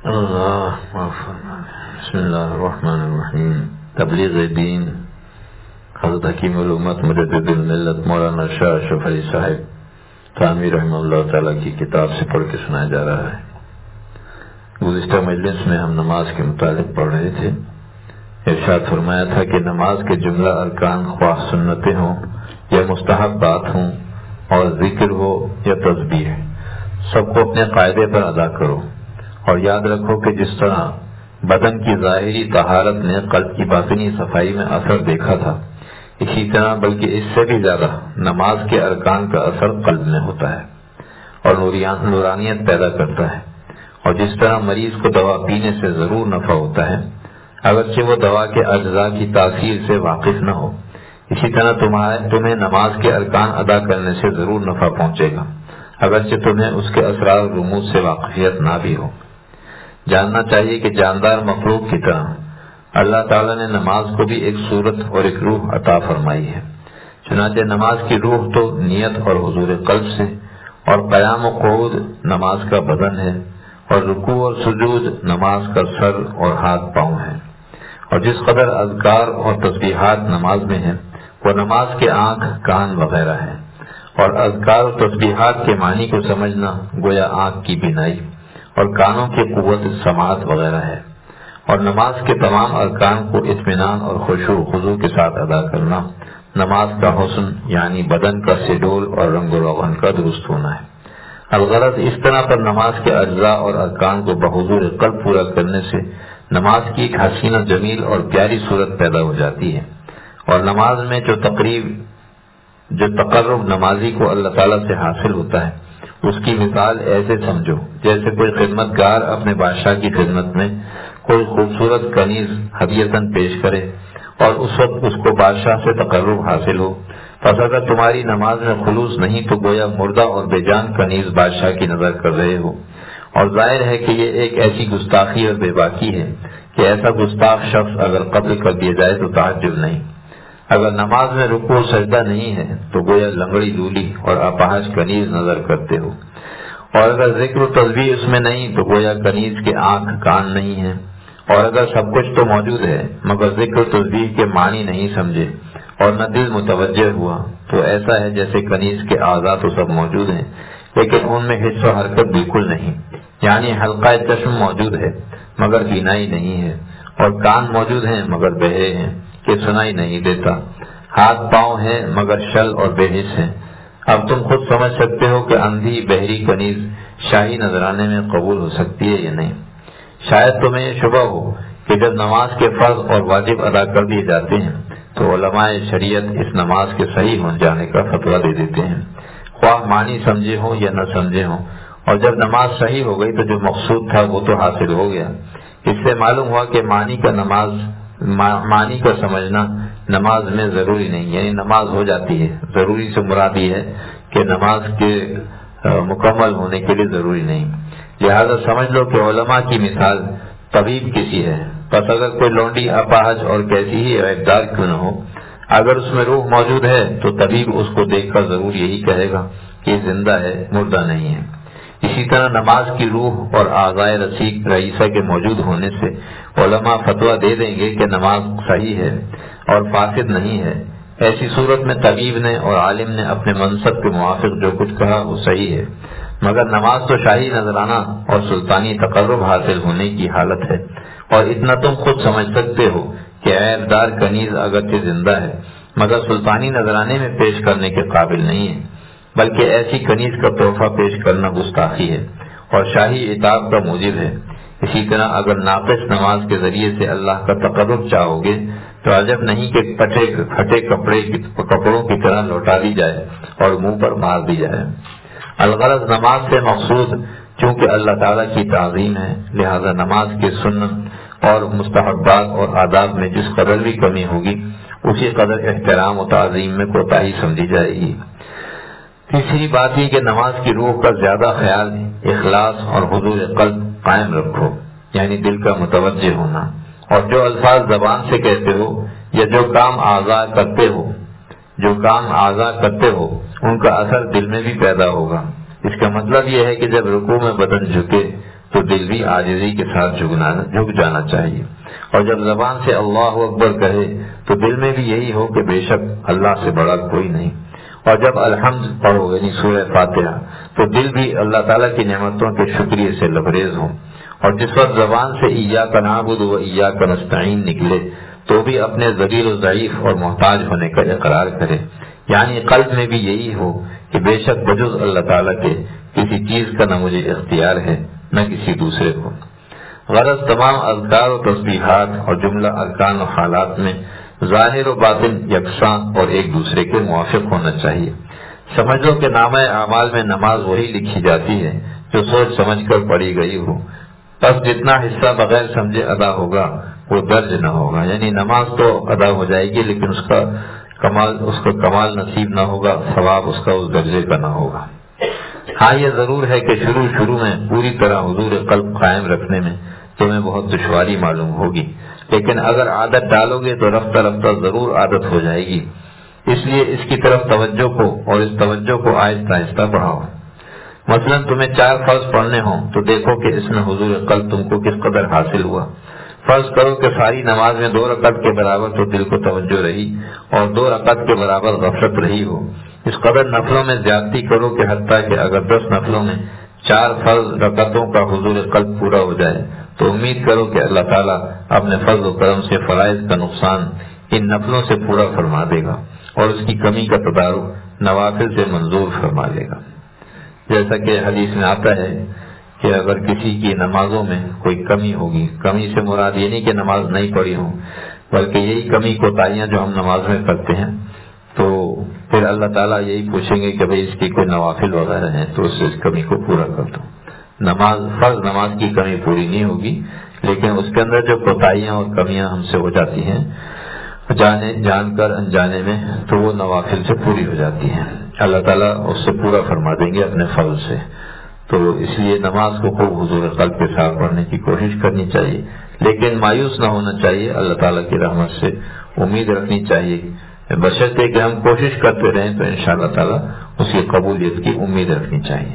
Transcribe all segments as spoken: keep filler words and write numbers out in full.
اللہ بسم اللہ الرحمن الرحیم. تبلیغ دین حضرت حکیم الامت مجدد الملت مولانا شاہ اشرف علی صاحب تھانوی رحمہ اللہ تعالیٰ کی کتاب سے پڑھ کے سنایا جا رہا ہے. گزشتہ مجلس میں ہم نماز کے متعلق پڑھ رہے تھے. ارشاد فرمایا تھا کہ نماز کے جملہ ارکان خواہ سنتیں ہوں یا مستحب بات ہوں اور ذکر ہو یا تسبیح، سب کو اپنے قاعدے پر ادا کرو اور یاد رکھو کہ جس طرح بدن کی ظاہری طہارت نے قلب کی باطنی صفائی میں اثر دیکھا تھا، اسی طرح بلکہ اس سے بھی زیادہ نماز کے ارکان کا اثر قلب میں ہوتا ہے اور نورانیت پیدا کرتا ہے. اور جس طرح مریض کو دوا پینے سے ضرور نفع ہوتا ہے اگرچہ وہ دوا کے اجزاء کی تاثیر سے واقف نہ ہو، اسی طرح تمہارے تمہیں نماز کے ارکان ادا کرنے سے ضرور نفع پہنچے گا اگرچہ تمہیں اس کے اسرار و رموز سے واقفیت نہ بھی ہو. جاننا چاہیے کہ جاندار مخلوق کی طرح اللہ تعالیٰ نے نماز کو بھی ایک صورت اور ایک روح عطا فرمائی ہے. چنانچہ نماز کی روح تو نیت اور حضور قلب سے، اور قیام و قعود نماز کا بدن ہے، اور رکوع اور سجود نماز کا سر اور ہاتھ پاؤں ہیں. اور جس قدر اذکار اور تسبیحات نماز میں ہیں وہ نماز کے آنکھ کان وغیرہ ہیں. اور اذکار اور تسبیحات کے معنی کو سمجھنا گویا آنکھ کی بینائی اور کانوں کی قوت سماعت وغیرہ ہے. اور نماز کے تمام ارکان کو اطمینان اور خشوع و خضوع کے ساتھ ادا کرنا نماز کا حسن یعنی بدن کا سڈول اور رنگ و روغن کا درست ہونا ہے. الغرض اس طرح پر نماز کے اجزاء اور ارکان کو بحضور قلب پورا کرنے سے نماز کی ایک حسینہ جمیل اور پیاری صورت پیدا ہو جاتی ہے. اور نماز میں جو تقریب جو تقرب نمازی کو اللہ تعالیٰ سے حاصل ہوتا ہے اس کی مثال ایسے سمجھو جیسے کوئی خدمت گار اپنے بادشاہ کی خدمت میں کوئی خوبصورت کنیز ہدیتاً پیش کرے اور اس وقت اس کو بادشاہ سے تقرب حاصل ہو. پس اگر تمہاری نماز میں خلوص نہیں تو گویا مردہ اور بے جان کنیز بادشاہ کی نظر کر رہے ہو. اور ظاہر ہے کہ یہ ایک ایسی گستاخی اور بے باکی ہے کہ ایسا گستاخ شخص اگر قتل کر دیا جائے تو تعجب نہیں. اگر نماز میں رکوع و سجدہ نہیں ہے تو گویا لنگڑی لولی اور اپاہج کنیز نظر کرتے ہو. اور اگر ذکر و تسبیح اس میں نہیں تو گویا کنیز کے آنکھ کان نہیں ہیں. اور اگر سب کچھ تو موجود ہے مگر ذکر و تسبیح کے معنی نہیں سمجھے اور نہ دل متوجہ ہوا تو ایسا ہے جیسے کنیز کے اعضاء تو سب موجود ہیں لیکن ان میں حص و حرکت بالکل نہیں. یعنی حلقہ چشم موجود ہے مگر بینائی نہیں ہے، اور کان موجود ہیں مگر بہرے ہیں کہ سنائی نہیں دیتا، ہاتھ پاؤں ہیں مگر شل اور بے حس ہیں. اب تم خود سمجھ سکتے ہو کہ اندھی بہری کنیز شاہی نذرانے میں قبول ہو سکتی ہے یا نہیں. شاید تمہیں یہ شبہ ہو کہ جب نماز کے فرض اور واجب ادا کر دیے جاتے ہیں تو علماء شریعت اس نماز کے صحیح ہو جانے کا فتویٰ دے دیتے ہیں، خواہ معنی سمجھے ہوں یا نہ سمجھے ہوں. اور جب نماز صحیح ہو گئی تو جو مقصود تھا وہ تو حاصل ہو گیا. اس سے معلوم ہوا کہ معنی کا نماز معنی کا سمجھنا نماز میں ضروری نہیں، یعنی نماز ہو جاتی ہے. ضروری سے مراد یہ ہے کہ نماز کے مکمل ہونے کے لیے ضروری نہیں. لہذا سمجھ لو کہ علماء کی مثال طبیب کسی ہے. بس اگر کوئی لونڈی اپاہج اور کیسی ہی عیبدار کیوں نہ ہو، اگر اس میں روح موجود ہے تو طبیب اس کو دیکھ کر ضرور یہی کہے گا کہ زندہ ہے، مردہ نہیں ہے. اسی طرح نماز کی روح اور اعضائے رسیق رئیسہ کے موجود ہونے سے علماء فتویٰ دے دیں گے کہ نماز صحیح ہے اور فاسد نہیں ہے. ایسی صورت میں طبیب نے اور عالم نے اپنے منصب کے موافق جو کچھ کہا وہ صحیح ہے، مگر نماز تو شاہی نذرانہ اور سلطانی تقرب حاصل ہونے کی حالت ہے. اور اتنا تم خود سمجھ سکتے ہو کہ عیب دار کنیز اگرچہ زندہ ہے مگر سلطانی نذرانے میں پیش کرنے کے قابل نہیں ہے، بلکہ ایسی کنیز کا تحفہ پیش کرنا گستاخی ہے اور شاہی عتاب کا موجب ہے. اسی طرح اگر ناقص نماز کے ذریعے سے اللہ کا تقرب چاہو گے تو عجب نہیں کہ پھٹے پھٹے کپڑے کپڑوں کی طرح لوٹا دی جائے اور منہ پر مار دی جائے. الغرض نماز سے مقصود چونکہ اللہ تعالیٰ کی تعظیم ہے، لہذا نماز کے سنت اور مستحبات اور آداب میں جس قدر بھی کمی ہوگی اسی قدر احترام و تعظیم میں کوتاہی سمجھی جائے گی. تیسری بات یہ کہ نماز کی روح کا زیادہ خیال اخلاص اور حضور قلب قائم رکھو، یعنی دل کا متوجہ ہونا. اور جو الفاظ زبان سے کہتے ہو یا جو کام اعضاء کرتے ہو جو کام اعضاء کرتے ہو ان کا اثر دل میں بھی پیدا ہوگا. اس کا مطلب یہ ہے کہ جب رکوع میں بدن جھکے تو دل بھی عاجزی کے ساتھ جھکنا جھک جانا چاہیے، اور جب زبان سے اللہ اکبر کہے تو دل میں بھی یہی ہو کہ بے شک اللہ سے بڑا کوئی نہیں، اور جب الحمد پڑھو یعنی سورہ فاتحہ تو دل بھی اللہ تعالیٰ کی نعمتوں کے شکریہ سے لبریز ہو، اور جس وقت زبان سے ایاک نعبد و ایاک نستعین نکلے تو بھی اپنے ذلیل و ضعیف اور محتاج ہونے کا اقرار کرے، یعنی قلب میں بھی یہی ہو کہ بے شک بجز اللہ تعالیٰ کے کسی چیز کا نہ مجھے اختیار ہے نہ کسی دوسرے کو۔ غرض تمام اذکار و تسبیحات اور جملہ ارکان و حالات میں ظاہر و باطن یکساں اور ایک دوسرے کے موافق ہونا چاہیے۔ سمجھ لو کہ نامہ اعمال میں نماز وہی لکھی جاتی ہے جو سوچ سمجھ کر پڑھی گئی ہو، بس جتنا حصہ بغیر سمجھے ادا ہوگا وہ درج نہ ہوگا، یعنی نماز تو ادا ہو جائے گی لیکن اس کا کمال اس کا کمال نصیب نہ ہوگا، ثواب اس کا اس درجے کا نہ ہوگا۔ ہاں یہ ضرور ہے کہ شروع شروع میں پوری طرح حضور قلب قائم رکھنے میں تمہیں بہت دشواری معلوم ہوگی، لیکن اگر عادت ڈالو گے تو رفتہ رفتہ ضرور عادت ہو جائے گی، اس لیے اس کی طرف توجہ کو اور اس توجہ کو آہستہ آہستہ بڑھاؤ۔ مثلا تمہیں چار فرض پڑھنے ہوں تو دیکھو کہ اس میں حضور قلب تم کو کس قدر حاصل ہوا۔ فرض کرو کہ ساری نماز میں دو رکعت کے برابر تو دل کو توجہ رہی اور دو رکعت کے برابر غفلت رہی ہو، اس قدر نفلوں میں زیادتی کرو کہ حتیٰ کہ اگر دس نفلوں میں چار فرض رکعتوں کا حضور قلب پورا ہو جائے تو امید کرو کہ اللہ تعالیٰ اپنے فضل و کرم سے فرائض کا نقصان ان نفلوں سے پورا فرما دے گا اور اس کی کمی کا تدارک نوافل سے منظور فرما لے گا۔ جیسا کہ حدیث میں آتا ہے کہ اگر کسی کی نمازوں میں کوئی کمی ہوگی، کمی سے مراد یہ نہیں کہ نماز نہیں پڑھی ہو بلکہ یہی کمی کوتاہیاں جو ہم نماز میں کرتے ہیں، تو پھر اللہ تعالیٰ یہی پوچھیں گے کہ بھئی اس کی کوئی نوافل وغیرہ ہیں تو اس کمی کو پورا کر دو۔ نماز فرض نماز کی کمی پوری نہیں ہوگی لیکن اس کے اندر جو کوتاہیاں اور کمیاں ہم سے ہو جاتی ہیں جانے جان کر انجانے میں تو وہ نوافل سے پوری ہو جاتی ہیں، اللہ تعالیٰ اس سے پورا فرما دیں گے اپنے فضل سے۔ تو اس لیے نماز کو خوب حضور قلب کے ساتھ پڑھنے کی کوشش کرنی چاہیے، لیکن مایوس نہ ہونا چاہیے، اللہ تعالیٰ کی رحمت سے امید رکھنی چاہیے، بشرطے کہ ہم کوشش کرتے رہیں تو انشاءاللہ تعالیٰ اس کی قبولیت کی امید رکھنی چاہیے۔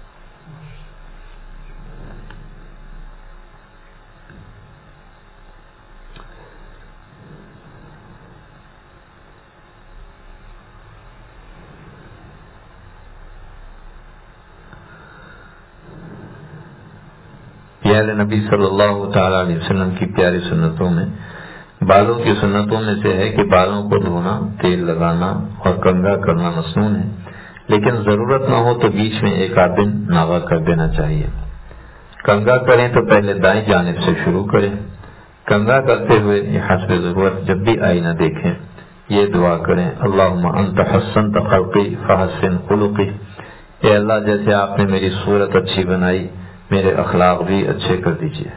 پیارے نبی صلی اللہ تعالیٰ علیہ وسلم کی پیاری سنتوں میں بالوں کی سنتوں میں سے ہے کہ بالوں کو دھونا، تیل لگانا اور کنگھا کرنا مسنون ہے، لیکن ضرورت نہ ہو تو بیچ میں ایک آدھ دن ناغا کر دینا چاہیے۔ کنگھا کریں تو پہلے دائیں جانب سے شروع کریں۔ کنگھا کرتے ہوئے حسب ضرورت جب بھی آئینہ دیکھیں یہ دعا کریں، اللہم انت حسنت خلقی فحسن خلقی، اے اللہ جیسے آپ نے میری صورت اچھی بنائی میرے اخلاق بھی اچھے کر دیجیے۔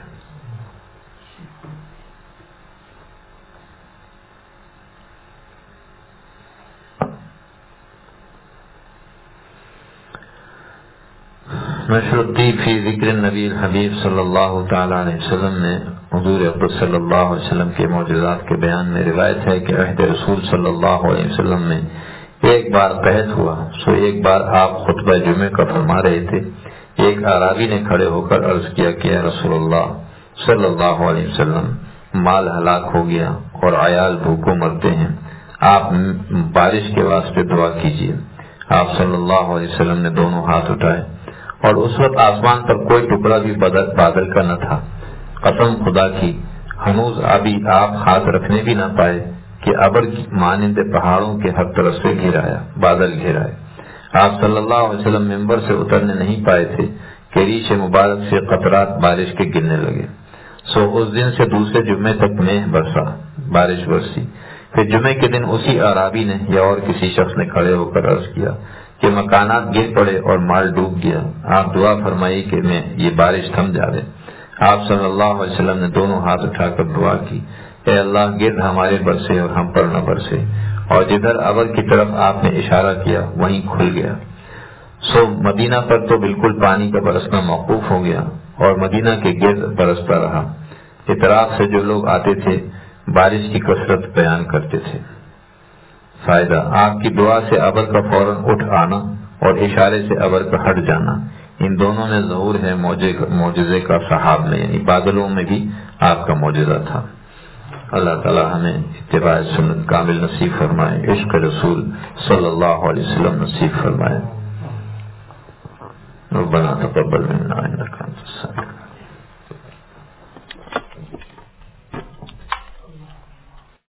نشر الطیب فی ذکر النبی الحبیب صلی اللہ تعالی علیہ وسلم نے حضور اقدس صلی اللہ علیہ وسلم کے معجزات کے بیان میں روایت ہے کہ عہد رسول صلی اللہ علیہ وسلم میں ایک بار قحط ہوا، سو ایک بار آپ خطبہ جمعے کا فرما رہے تھے، ایک اعرابی نے کھڑے ہو کر عرض کیا کہ یا رسول اللہ صلی اللہ علیہ وسلم مال ہلاک ہو گیا اور عیال بھوکوں مرتے ہیں، آپ بارش کے واسطے دعا کیجیے۔ آپ صلی اللہ علیہ وسلم نے دونوں ہاتھ اٹھائے اور اس وقت آسمان پر کوئی ٹکڑا بھی بادل کا نہ تھا، قسم خدا کی ہنوز ابھی آپ ہاتھ رکھنے بھی نہ پائے کہ ابر مانند پہاڑوں کے ہر طرف سے گھرایا بادل گھرائے۔ آپ صلی اللہ علیہ وسلم ممبر سے اترنے نہیں پائے تھے کہ ریش مبارک سے قطرات بارش کے گرنے لگے۔ سو اس دن سے دوسرے جمعے تک میہ برسا، بارش برسی۔ پھر جمعے کے دن اسی اعرابی نے یا اور کسی شخص نے کھڑے ہو کر عرض کیا کہ مکانات گر پڑے اور مال ڈوب گیا، آپ دعا فرمائی کہ میں یہ بارش تھم جاوے۔ آپ صلی اللہ علیہ وسلم نے دونوں ہاتھ اٹھا کر دعا کی، اے اللہ گرد ہمارے برسے اور ہم پر نہ برسے، اور جدھر ابر کی طرف آپ نے اشارہ کیا وہیں کھل گیا۔ سو مدینہ پر تو بالکل پانی کا برسنا موقوف ہو گیا اور مدینہ کے گرد برستا رہا۔ اطراف سے جو لوگ آتے تھے بارش کی کثرت بیان کرتے تھے۔ فائدہ، آپ کی دعا سے ابر کا فوراً اٹھ آنا اور اشارے سے ابر کا ہٹ جانا، ان دونوں میں ظہور ہے معجزے کا سحاب میں، یعنی بادلوں میں بھی آپ کا معجزہ تھا۔ اللہ تعالی ہمیں اتباع سنت کامل نصیب فرمائے، عشق رسول صلی اللہ علیہ وسلم نصیب فرمائے۔ ربنا تقبل منا انک انت السمیع